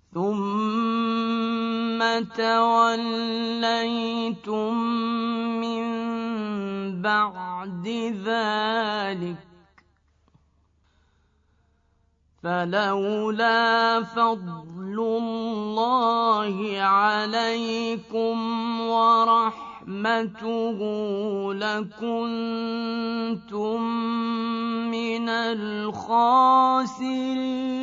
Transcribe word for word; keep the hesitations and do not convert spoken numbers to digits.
ثُمَّ تَوَلَّيْتُم مِّن بَعْدِ ذَٰلِكَ ۖ فَلَوْلَا فَضْلُ اللَّهِ عَلَيْكُمْ وَرَحْمَتُهُ لَكُنتُم مِّنَ الْخَاسِرِينَ.